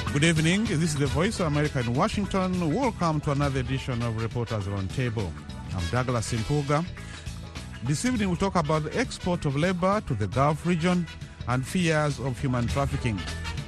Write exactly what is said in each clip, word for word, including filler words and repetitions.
Good evening. This is the Voice of America in Washington. Welcome to another edition of Reporters Roundtable. I'm Douglas Impuga. This evening we'll talk about the export of labor to the Gulf region and fears of human trafficking.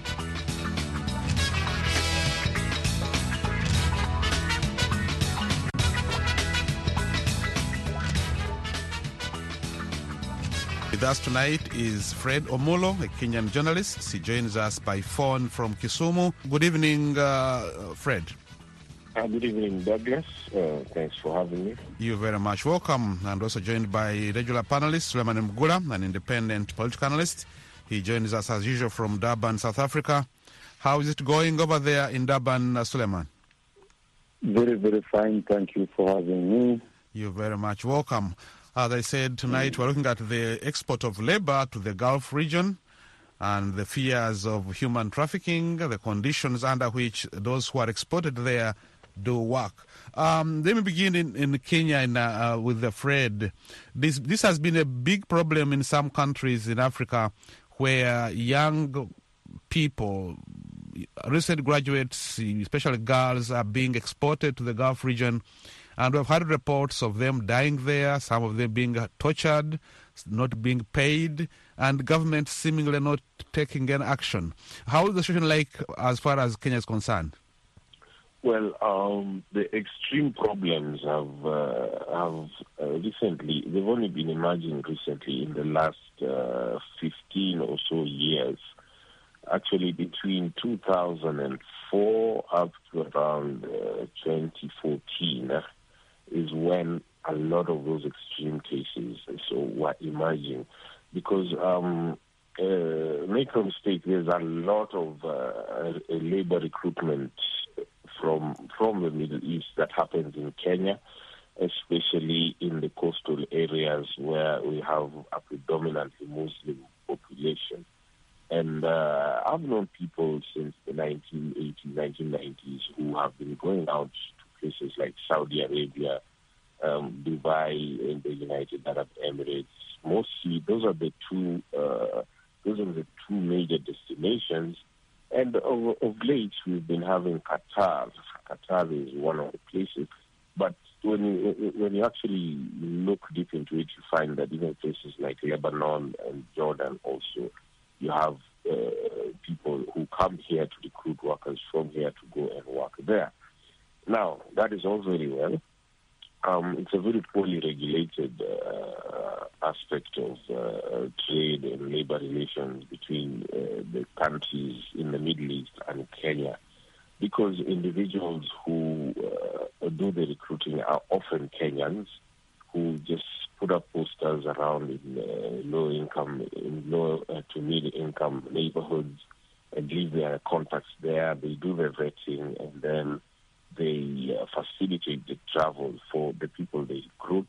With us tonight is Fred Omulo, a Kenyan journalist. He joins us by phone from Kisumu. Good evening, uh, Fred. Uh, good evening, Douglas. Uh, thanks for having me. You're very much welcome. And also joined by regular panelist Suleiman Mgula, an independent political analyst. He joins us as usual from Durban, South Africa. How is it going over there in Durban, uh, Suleiman? Very, very fine. Thank you for having me. You're very much welcome. As I said, tonight we're looking at the export of labor to the Gulf region and the fears of human trafficking, the conditions under which those who are exported there do work. Um, let me begin in, in Kenya in, uh, with the Fred. This, this has been a big problem in some countries in Africa where young people, recent graduates, especially girls, are being exported to the Gulf region. And we've had reports of them dying there, some of them being tortured, not being paid, and government seemingly not taking any action. How is the situation like as far as Kenya is concerned? Well, um, the extreme problems have, uh, have uh, recently, they've only been emerging recently in the last uh, fifteen or so years. Actually, between two thousand four up to around uh, twenty fourteen, uh, is when a lot of those extreme cases so were emerging. Because, um, uh, make no mistake, there's a lot of uh, labor recruitment from from the Middle East that happens in Kenya, especially in the coastal areas where we have a predominantly Muslim population. And uh, I've known people since the nineteen eighties, nineteen nineties who have been going out to places like Saudi Arabia, um, Dubai, and the United Arab Emirates. Mostly, those are the two. Uh, those are the two major destinations. And of, of late, we've been having Qatar. Qatar is one of the places. But when you when you actually look deep into it, you find that even places like Lebanon and Jordan also, you have uh, people who come here to recruit workers from here to go and work there. Now, that is all very well. Um, it's a very poorly regulated uh, aspect of uh, trade and labor relations between uh, the countries in the Middle East and Kenya, because individuals who uh, do the recruiting are often Kenyans who just put up posters around in uh, low income, in low uh, to mid income neighborhoods and leave their contacts there. They do their vetting and then they uh, facilitate the travel for the people they recruit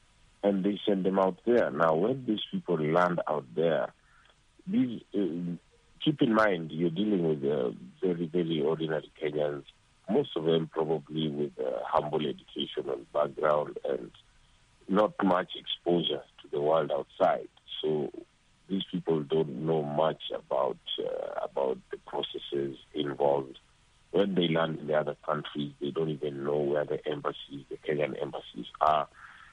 and they send them out there. Now, when these people land out there, these, uh, keep in mind you're dealing with uh, very, very ordinary Kenyans, most of them probably with a humble educational background and not much exposure to the world outside. So these people don't know much about uh, about the processes involved. When they land in the other countries, they don't even know where the embassies, the Kenyan embassies are.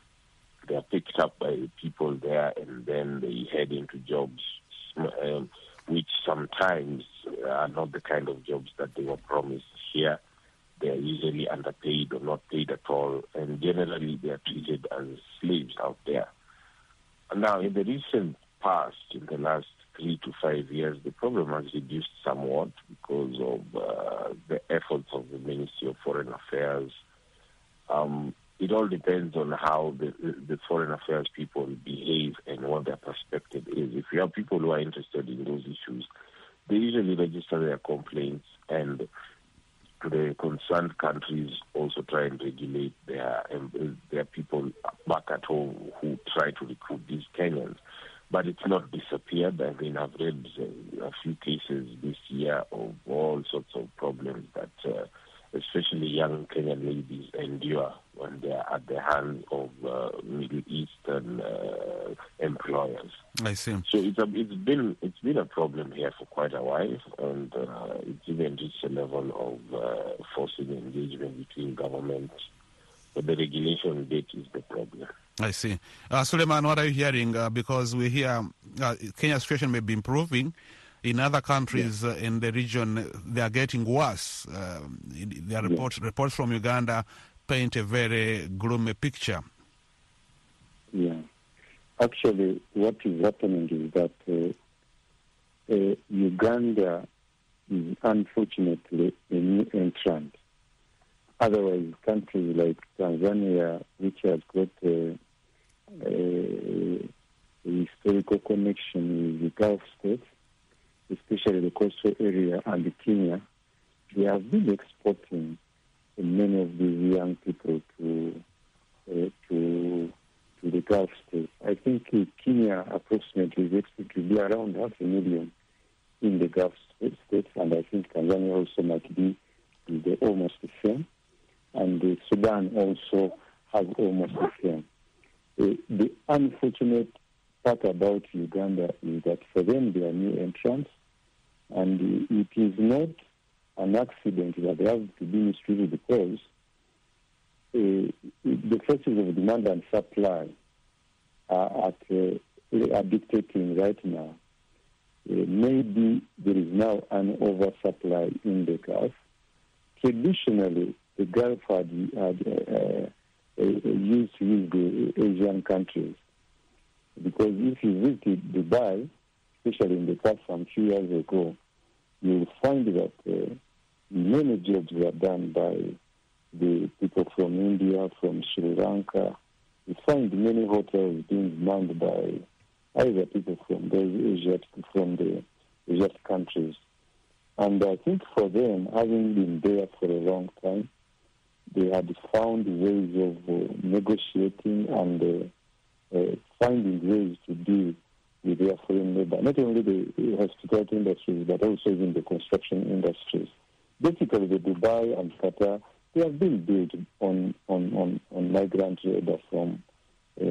They are picked up by people there and then they head into jobs, um, which sometimes are not the kind of jobs that they were promised here. They are usually underpaid or not paid at all, and generally they are treated as slaves out there. Now, in the recent past, in the last three to five years, the problem has reduced somewhat because of uh, the efforts of the Ministry of Foreign Affairs. Um, it all depends on how the, the foreign affairs people behave and what their perspective is. If you have people who are interested in those issues, they usually register their complaints, and the concerned countries also try and regulate their um, their people back at home who try to recruit these Kenyans. But it's not disappeared. I mean, I've read uh, a few cases this year of all sorts of problems that uh, especially young Kenyan ladies endure when they are at the hands of uh, Middle Eastern uh, employers. I see. So it's a, it's been it's been a problem here for quite a while, and uh, it's even reached a level of uh, forcing engagement between government. But the regulation bit is the problem. I see. Uh, Suleiman, what are you hearing? Uh, because we hear uh, Kenya's situation may be improving. In other countries yeah. uh, in the region, they are getting worse. Uh, the reports, yeah. reports from Uganda paint a very gloomy picture. Yeah. Actually, what is happening is that uh, uh, Uganda is unfortunately a new entrant. Otherwise, countries like Tanzania, which has got a, a, a historical connection with the Gulf states, especially the coastal area, and Kenya, they have been exporting many of these young people to uh, to to the Gulf states. I think uh, Kenya approximately is expected to be around half a million in the Gulf states, and I think Tanzania also might be the, almost the same, and uh, Sudan also has almost the same. Uh, the unfortunate part about Uganda is that for them they are new entrants, and it is not an accident that they have to be mistreated because uh, the forces of demand and supply are, at, uh, are dictating right now. Uh, maybe there is now an oversupply in the Gulf. Traditionally, the Gulf had, had uh, uh, used to use the Asian countries, because if you visit Dubai, especially in the past some few years ago, you will find that uh, many jobs were done by the people from India, from Sri Lanka. You find many hotels being manned by either people from those Asia, from the Asian countries. And I think for them, having been there for a long time, they had found ways of uh, negotiating and uh, uh, finding ways to deal with their foreign labor, not only the hospitality industries, but also in the construction industries. Basically, the Dubai and Qatar, they have been built on, on, on, on migrant labor from uh,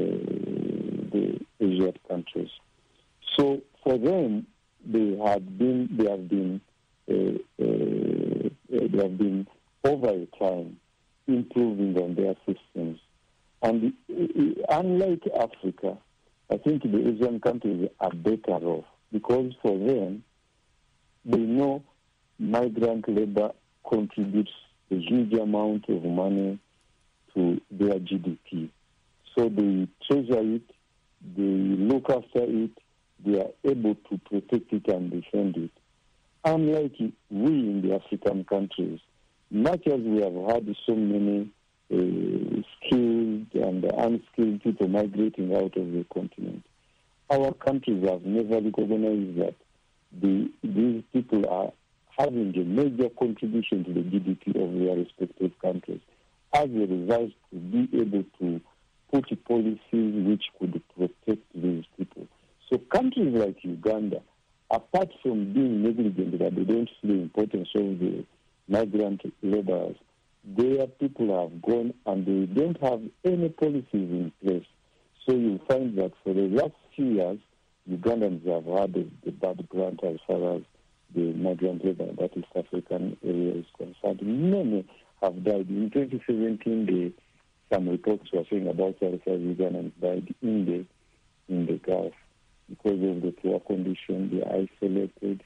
the Asian countries. So for them, they had been, they have been, uh, uh, they have been over time improving on their systems. And uh, unlike Africa, I think the Asian countries are better off because for them, they know migrant labor contributes a huge amount of money to their G D P. So they treasure it, they look after it, they are able to protect it and defend it. Unlike we in the African countries, much as we have had so many Uh, skilled and unskilled people migrating out of the continent, our countries have never recognized that the, these people are having a major contribution to the G D P of their respective countries. As a result, to be able to put policies which could protect these people. So countries like Uganda, apart from being negligent that they don't see the importance of the migrant laborers, their people have gone and they don't have any policies in place. So you find that for the last few years, Ugandans have had the, the bad grant as far as the migrant labor, that East African area is concerned. Many have died. In twenty seventeen, the, some reports were saying about thirty-five Ugandans died in the, in the Gulf because of the poor condition, the isolated,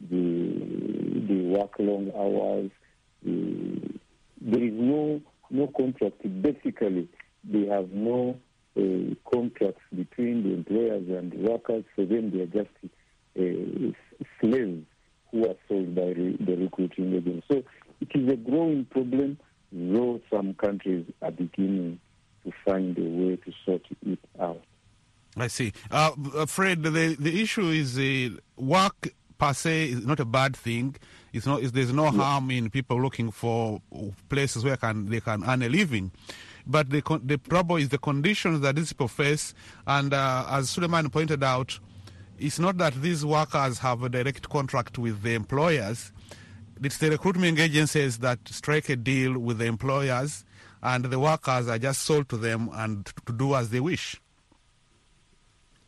the, the work long hours, the There is no no contract. Basically, they have no uh, contracts between the employers and the workers. For them, they are just uh, slaves who are sold by re- the recruiting agents. So it is a growing problem, though some countries are beginning to find a way to sort it out. I see. Uh, Fred, the, the issue is uh, work per se is not a bad thing. It's not. It's, there's no yeah. harm in people looking for places where can they can earn a living, but the the trouble is the conditions that these people face. And uh, as Suleiman pointed out, it's not that these workers have a direct contract with the employers. It's the recruitment agencies that strike a deal with the employers, and the workers are just sold to them and to do as they wish.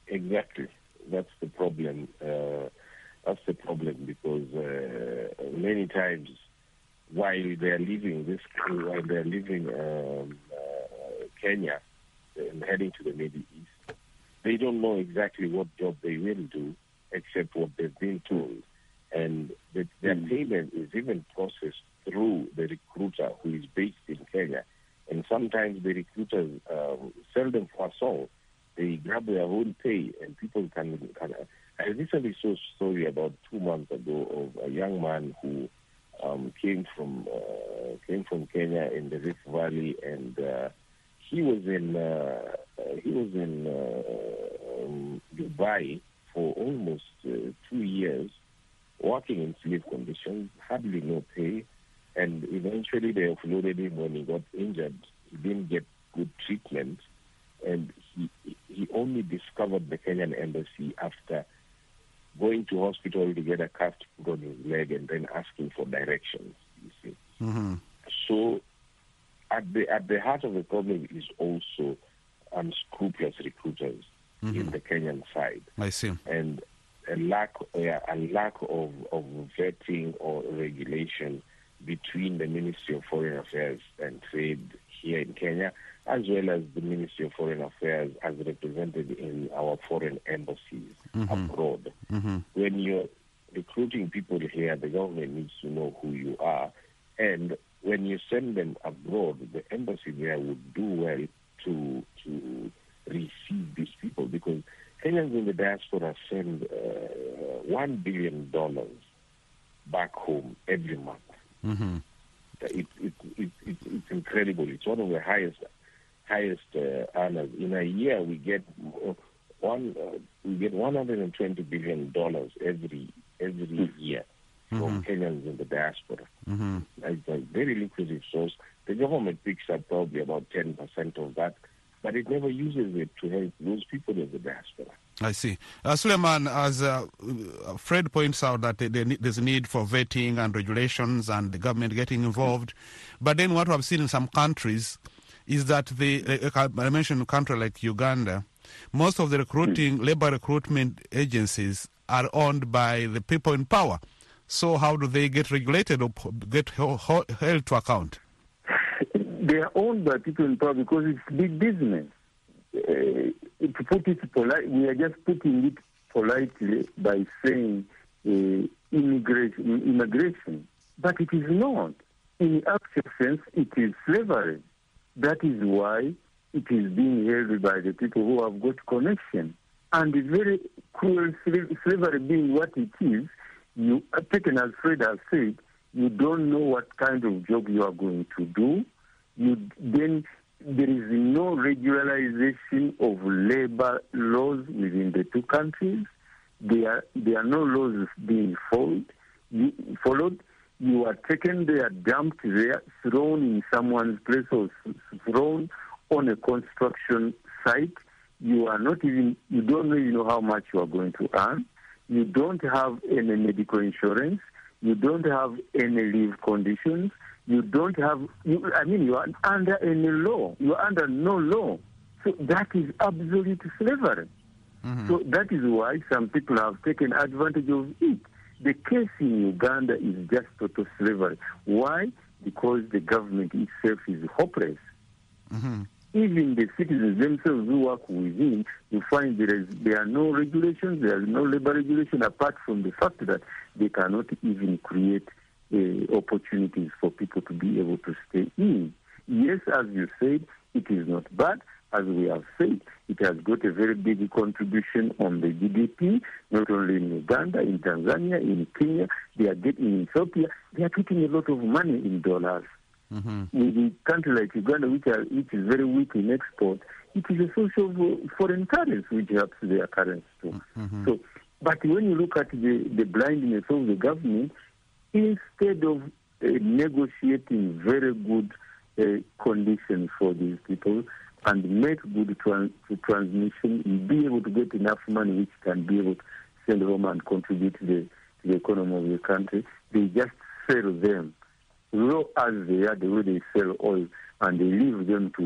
exactly. That's the problem. Uh, that's the problem because uh, many times while they're leaving this, while they're leaving um, uh, Kenya and heading to the Middle East, they don't know exactly what job they will do except what they've been told. And the, their mm. payment is even processed through the recruiter who is based in Kenya. And sometimes the recruiters um, sell them for a song. They grab their own pay, and people can, can. I recently saw a story about two months ago of a young man who um, came from uh, came from Kenya in the Rift Valley, and uh, he was in uh, he was in uh, um, Dubai for almost uh, two years, working in slave conditions, hardly no pay, and eventually they offloaded him when he got injured. He didn't get good treatment, and he he only discovered the Kenyan embassy after going to hospital to get a cast put on his leg and then asking for directions, you see. Mm-hmm. So at the at the heart of the problem is also unscrupulous recruiters mm-hmm. in the Kenyan side. I see. And a lack, uh, a lack of, of vetting or regulation between the Ministry of Foreign Affairs and Trade here in Kenya, as well as the Ministry of Foreign Affairs as represented in our foreign embassies mm-hmm. abroad. Mm-hmm. When you're recruiting people here, the government needs to know who you are. And when you send them abroad, the embassy there would do well to to receive these people, because Kenyans in the diaspora send uh, one billion dollars back home every month. Mm-hmm. It, it, it, it, it's incredible. It's one of the highest highest uh, earners. In a year, we get one uh, we get one hundred twenty billion dollars every every year from mm-hmm. Kenyans in the diaspora. Mm-hmm. It's a very lucrative source. The government picks up probably about ten percent of that, but it never uses it to help those people in the diaspora. I see. Uh, Suleiman, as uh, Fred points out that there's a need for vetting and regulations and the government getting involved. But then what I've seen in some countries is that the, I mentioned a country like Uganda, most of the recruiting, labor recruitment agencies are owned by the people in power. So how do they get regulated or get held to account? They are owned by people in power because it's big business. Uh, to put it polite, we are just putting it politely by saying uh, immigration, immigration, but it is not. In actual sense, it is slavery. That is why it is being held by the people who have got connection. And the very cruel slavery being what it is, you, taken as Fred has said, you don't know what kind of job you are going to do. You then there is no regularization of labor laws within the two countries. There are, there are no laws being followed. You, followed. You are taken there, dumped there, thrown in someone's place or thrown on a construction site. You are not even, you don't even know how much you are going to earn. You don't have any medical insurance. You don't have any leave conditions. You don't have, you, I mean, you are under any law. You are under no law. So that is absolute slavery. Mm-hmm. So that is why some people have taken advantage of it. The case in Uganda is just total slavery. Why? Because the government itself is hopeless. Mm-hmm. Even the citizens themselves who work within, you find there, is, there are no regulations, there is no labor regulation, apart from the fact that they cannot even create uh, opportunities for people to be able to stay in. Yes, as you said, it is not bad. As we have said, it has got a very big contribution on the G D P, not only in Uganda, in Tanzania, in Kenya. They are getting, in Ethiopia, they are getting a lot of money in dollars. Mm-hmm. With a country like Uganda, which, are, which is very weak in export, it is a source of foreign currency which helps their currency too. Mm-hmm. So, but when you look at the, the blindness of the government, instead of uh, negotiating very good uh, conditions for these people and make good trans- transmission and be able to get enough money which can be able to send home and contribute to the, to the economy of the country, they just sell them raw as they are, the way they sell oil, and they leave them to,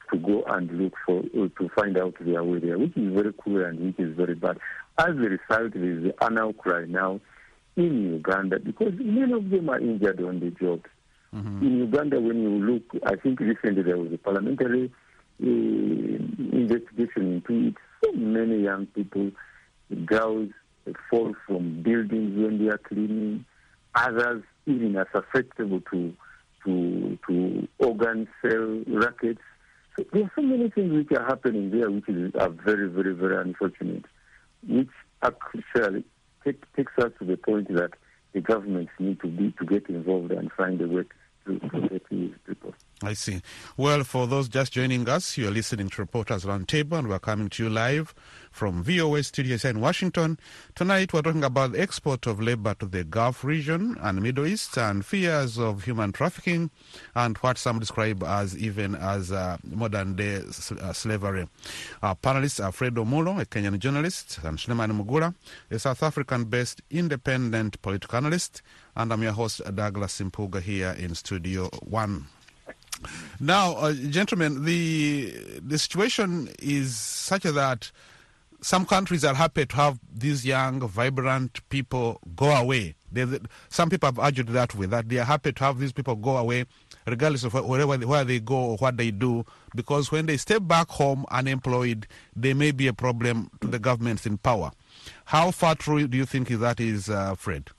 to go and look for, uh, to find out their way there, which is very cruel and which is very bad. As a result, there is an outcry now in Uganda because many of them are injured on the job. Mm-hmm. In Uganda, when you look, I think recently there was a parliamentary uh, investigation into it. So many young people, girls, fall from buildings when they are cleaning. Others even are susceptible to to to organ cell rackets. So there are so many things which are happening there, which is, are very, very, very unfortunate, which actually take, takes us to the point that the governments need to be to get involved and find a way to protect these people. I see. Well, for those just joining us, you are listening to Reporters Roundtable, and we're coming to you live from V O A Studios here in Washington. Tonight, we're talking about the export of labor to the Gulf region and Middle East and fears of human trafficking and what some describe as even as uh, modern-day uh, slavery. Our panelists are Fred Omulo, a Kenyan journalist, and Suleiman Mugula, a South African-based independent political analyst, and I'm your host, Douglas Simpuga, here in Studio One. Now, uh, gentlemen, the the situation is such that some countries are happy to have these young, vibrant people go away. They, some people have argued that way, that they are happy to have these people go away, regardless of wherever where they go or what they do, because when they step back home unemployed, they may be a problem to the governments in power. How far true do you think that is, uh, Fred?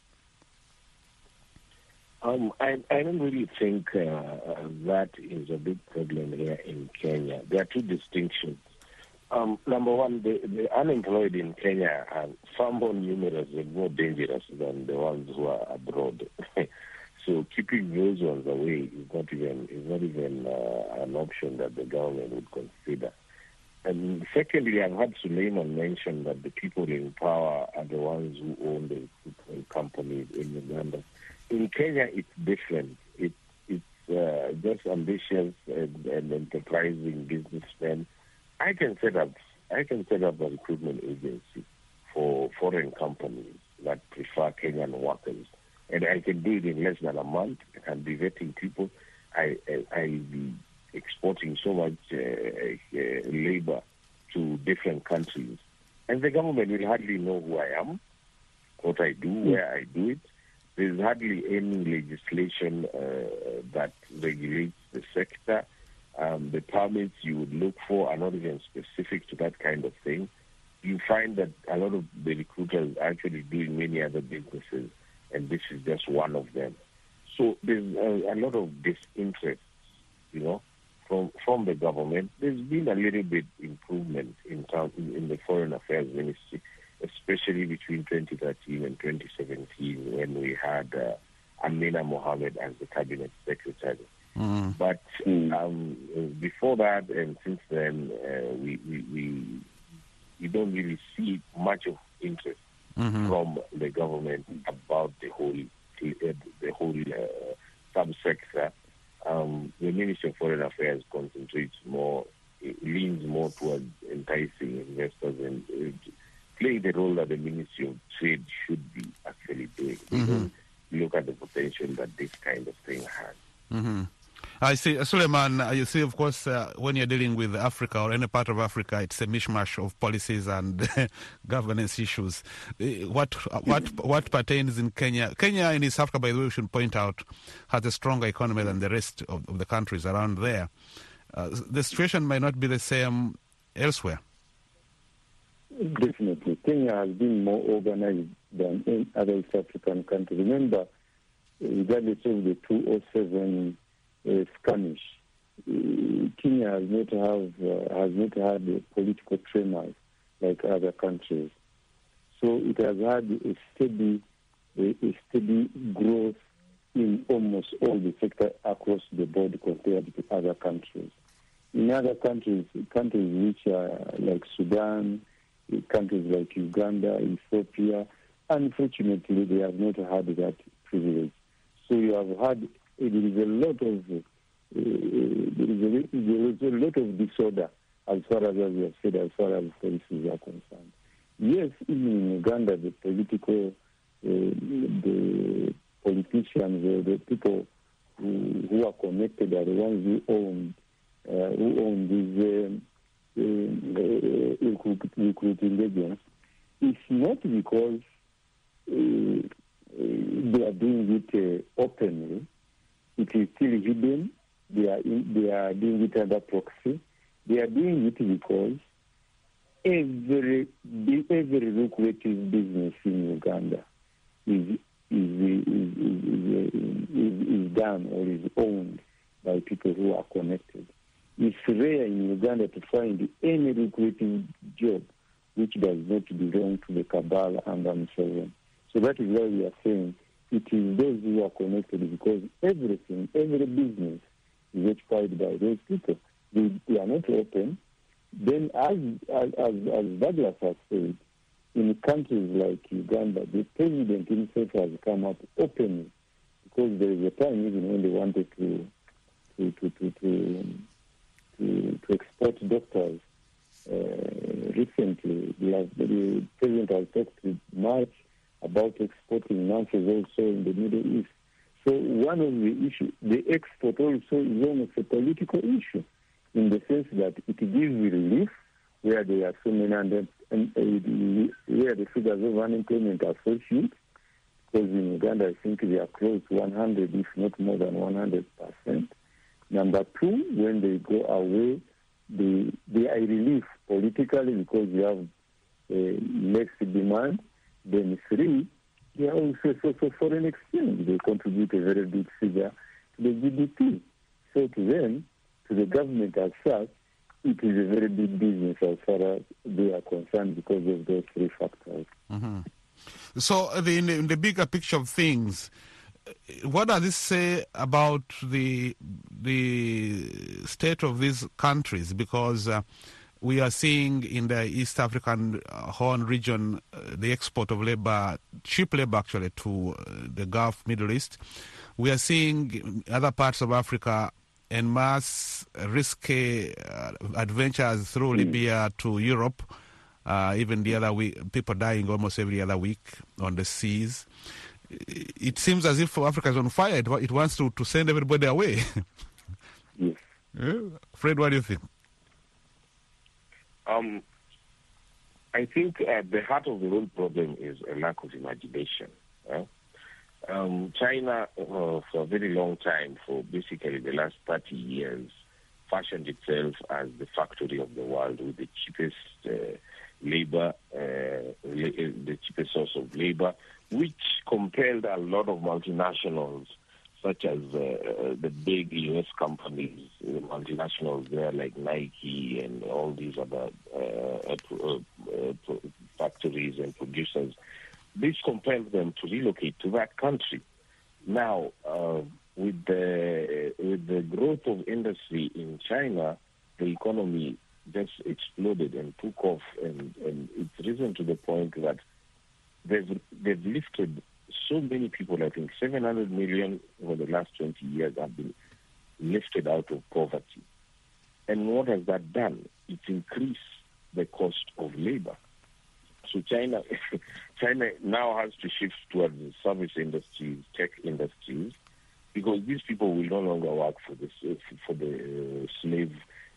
Um, I, I don't really think uh, that is a big problem here in Kenya. There are two distinctions. Um, number one, the, the unemployed in Kenya are far more numerous and more dangerous than the ones who are abroad. So keeping those ones away is not even is not even uh, an option that the government would consider. And secondly, I've had Suleiman mention that the people in power are the ones who own the recruitment companies in Uganda. In Kenya, it's different. It, it's uh, just ambitious and, and enterprising businessmen. I can set up. I can set up a recruitment agency for foreign companies that prefer Kenyan workers, and I can do it in less than a month. I can be vetting people. I I, I be exporting so much uh, uh, labor to different countries, and the government will hardly know who I am, what I do, where I do it. There's hardly any legislation uh, that regulates the sector. Um, the permits you would look for are not even specific to that kind of thing. You find that a lot of the recruiters are actually doing many other businesses, and this is just one of them. So there's a, a lot of disinterest, you know, from from the government. There's been a little bit improvement in, town, in, in the Foreign Affairs Ministry, especially between twenty thirteen and twenty seventeen, when we had uh, Amina Mohammed as the cabinet secretary. Mm. But um, before that and since then, uh, we, we, we we don't really see much of interest mm-hmm. from the government about the whole uh, the whole uh, subsector. Um, the Ministry of Foreign Affairs concentrates more, it leans more towards enticing investors and uh, playing the role that the Ministry of Trade should be actually doing. Mm-hmm. They don't look at the potential that this kind of thing has. Mm-hmm. I see. Suleiman, you see, of course, uh, when you're dealing with Africa or any part of Africa, it's a mishmash of policies and governance issues. What what what pertains in Kenya? Kenya in East Africa, by the way, we should point out, has a stronger economy than the rest of, of the countries around there. Uh, the situation might not be the same elsewhere. Definitely. Kenya has been more organized than any other East African country. Remember, regardless of the two oh seven uh, skirmish, uh, Kenya has not have uh, has not had a political tremors like other countries. So it has had a steady a, a steady growth in almost all the sectors across the board compared to other countries. In other countries, countries which are like Sudan, countries like Uganda, Ethiopia, unfortunately, they have not had that privilege. So you have had, there is a lot of, uh, there, is a, there is a lot of disorder as far as, as you have said, as far as policies are concerned. Yes, even in Uganda, the political, uh, the politicians, uh, the people who, who are connected are the ones who own uh, who own these um, uh, recruit, recruiting agents, it's not because uh, they are doing it uh, openly. It is still hidden. They are in, they are doing it under proxy. They are doing it because every every lucrative business in Uganda is is is, is, is, is done or is owned by people who are connected. It's rare in Uganda to find any lucrative job which does not belong to the cabal and Museveni. So that is why we are saying it is those who are connected, because everything, every business is occupied by those people. They, they are not open. Then, as, as, as, as Douglas has said, in countries like Uganda, the president himself has come up openly, because there is a time even when they wanted to to to to to, to, to export doctors. Uh, recently, the, the president has talked much about exporting nurses also in the Middle East. So one of the issues, the export also is almost a political issue, in the sense that it gives relief where there are so many, and, and uh, where the figures of unemployment are so huge, because in Uganda I think they are close to one hundred, if not more than one hundred percent. Number two, when they go away, they, they are relief politically because they have uh, less demand. Then three, they are also for foreign exchange. They contribute a very big figure to the G D P. So to them, to the government as such, it is a very big business as far as they are concerned because of those three factors. Mm-hmm. So the, in, the, in the bigger picture of things, what does this say about the the state of these countries? Because uh, we are seeing in the East African uh, Horn region uh, the export of labor, cheap labor actually, to uh, the Gulf, Middle East. We are seeing in other parts of Africa en masse risky uh, adventures through mm. Libya to Europe. Uh, even the other week, people dying almost every other week on the seas. It seems as if Africa is on fire. It, it wants to, to send everybody away. Yes. Yeah. Fred, what do you think? Um, I think at the heart of the whole problem is a lack of imagination. Eh? Um, China, uh, for a very long time, for basically the last thirty years, fashioned itself as the factory of the world with the cheapest uh, labor, uh, the cheapest source of labor, which compelled a lot of multinationals, such as uh, the big U S companies, the multinationals there like Nike and all these other uh, uh, uh, factories and producers. This compelled them to relocate to that country. Now, uh, with the with the growth of industry in China, the economy just exploded and took off, and, and it's risen to the point that they've they've lifted so many people. I think seven hundred million over the last twenty years have been lifted out of poverty. And what has that done? It's increased the cost of labor. So China, China now has to shift towards the service industries, tech industries, because these people will no longer work for the for the slave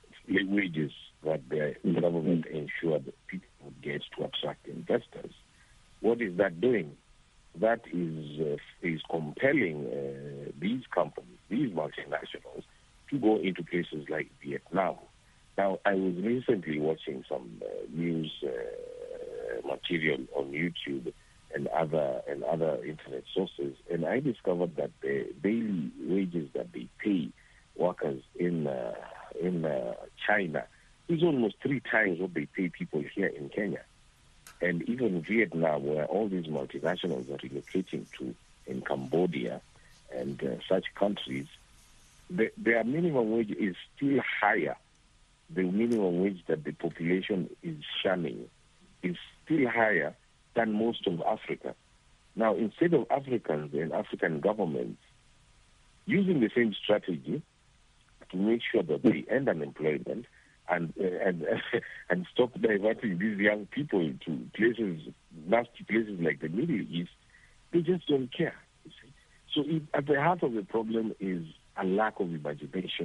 wages that the government ensured that people would get to attract investors. What is that doing? That is uh, is compelling uh, these companies, these multinationals, to go into places like Vietnam. Now, I was recently watching some uh, news uh, material on YouTube and other and other internet sources, and I discovered that the daily wages that they pay workers in uh, in uh, China is almost three times what they pay people here in Kenya. And even Vietnam, where all these multinationals are relocating to, in Cambodia and uh, such countries, the, their minimum wage is still higher. The minimum wage that the population is shunning is still higher than most of Africa. Now, instead of Africans and African governments using the same strategy to make sure that they end unemployment and uh, and and stop diverting these young people to places, nasty places like the Middle East, they just don't care. You see? So it, at the heart of the problem is a lack of imagination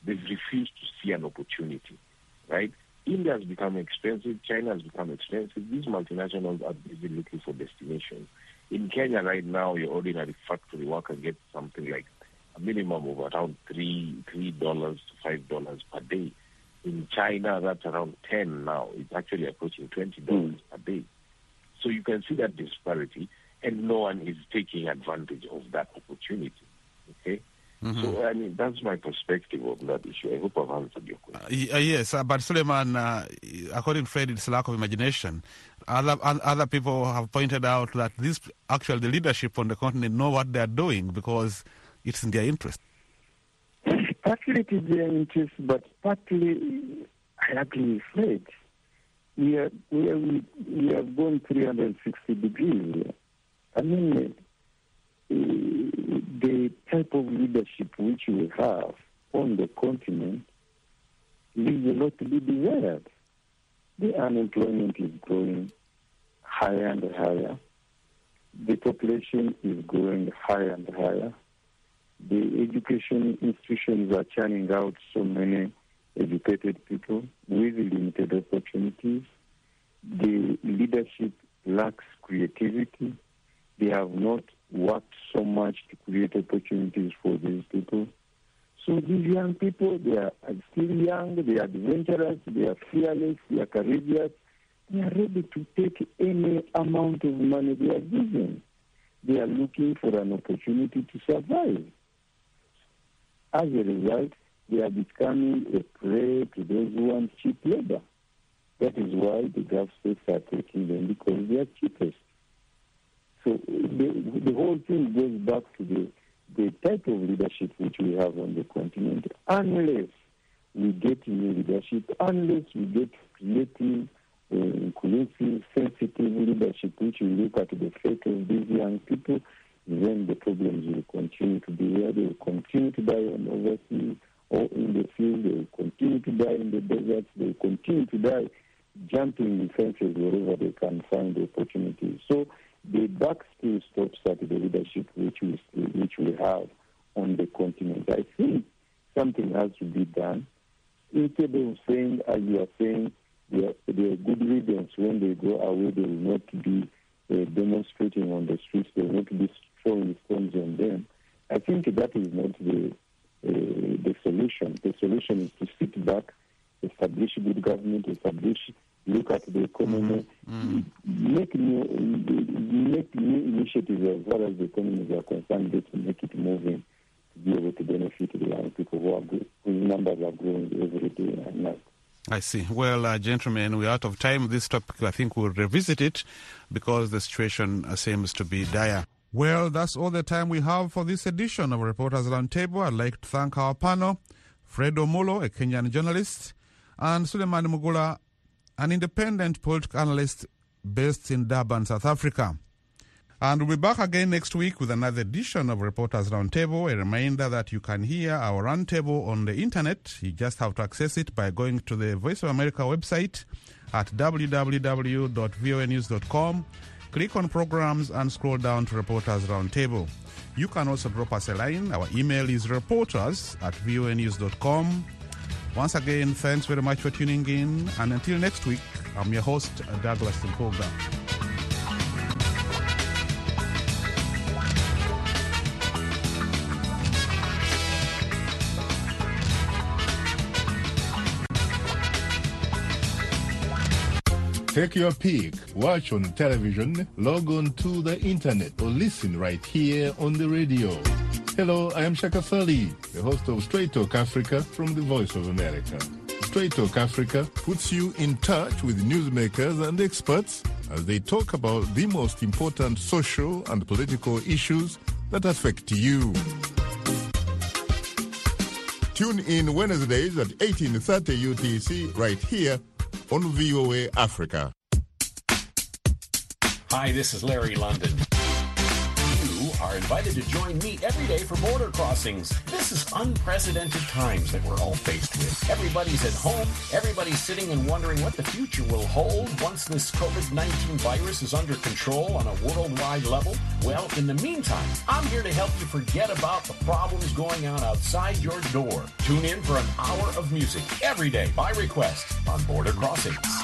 they've refused to see an opportunity, right? India has become expensive. China has become expensive. These multinationals are busy looking for destinations. In Kenya right now, your ordinary factory worker gets something like a minimum of around three three dollars to five dollars per day. In China, that's around ten now. It's actually approaching twenty dollars mm. per day. So you can see that disparity, and no one is taking advantage of that opportunity. Okay. Mm-hmm. So, I mean, that's my perspective of that issue. I hope I've answered your question. Uh, yes, uh, but Suleiman, uh, according to Fred, it's lack of imagination. Other other people have pointed out that this actually the leadership on the continent know what they're doing because it's in their interest. Partly it is their interest, but partly I agree with Fred. We, are, we, are, we have gone three hundred sixty degrees here. I mean, the type of leadership which we have on the continent leaves a lot to be desired. The unemployment is growing higher and higher. The population is growing higher and higher. The education institutions are churning out so many educated people with limited opportunities. The leadership lacks creativity. They have not worked so much to create opportunities for these people. So these young people, they are still young, they are adventurous, they are fearless, they are courageous. They are ready to take any amount of money they are given. They are looking for an opportunity to survive. As a result, they are becoming a prey to those who want cheap labor. That is why the Gulf states are taking them, because they are cheapest. So the, the whole thing goes back to the, the type of leadership which we have on the continent. Unless we get new leadership, unless we get creative, uh, inclusive, sensitive leadership which will look at the fate of these young people, then the problems will continue to be there. They will continue to die on overseas or in the field. They will continue to die in the deserts. They will continue to die jumping the fences wherever they can find the opportunities. So the buck still stops at the leadership which we, which we have on the continent. I think something has to be done. Instead of saying, as you are saying, they are, they are good leaders. When they go away, they will not be uh, demonstrating on the streets. They will not be throwing stones on them. I think that is not the uh, the solution. The solution is to sit back, establish good government, establish, look at the economy, mm-hmm. make new make new initiatives as far as the economies are concerned, to make it moving, to be able to benefit the young people who are good, whose numbers are growing every day and night. I see. Well, uh, gentlemen, we're out of time. This topic, I think we'll revisit it because the situation uh, seems to be dire. Well, that's all the time we have for this edition of Reporters Roundtable. I'd like to thank our panel, Fred Omulo, a Kenyan journalist, and Suleiman Mugula, an independent political analyst based in Durban, South Africa. And we'll be back again next week with another edition of Reporters Roundtable. A reminder that you can hear our roundtable on the internet. You just have to access it by going to the Voice of America website at w w w dot voa news dot com. Click on programs and scroll down to Reporters Roundtable. You can also drop us a line. Our email is reporters at voa news dot com. Once again, thanks very much for tuning in. And until next week, I'm your host, Douglas Nkoga. Take your pick, watch on television, log on to the internet, or listen right here on the radio. Hello, I am Shaka Sali, the host of Straight Talk Africa from the Voice of America. Straight Talk Africa puts you in touch with newsmakers and experts as they talk about the most important social and political issues that affect you. Tune in Wednesdays at eighteen thirty U T C right here on V O A Africa. Hi, this is Larry London. You are invited to join me every day for Border Crossings. This is unprecedented times that we're all faced with. Everybody's at home. Everybody's sitting and wondering what the future will hold once this COVID nineteen virus is under control on a worldwide level. Well, in the meantime, I'm here to help you forget about the problems going on outside your door. Tune in for an hour of music every day by request on Border Crossings.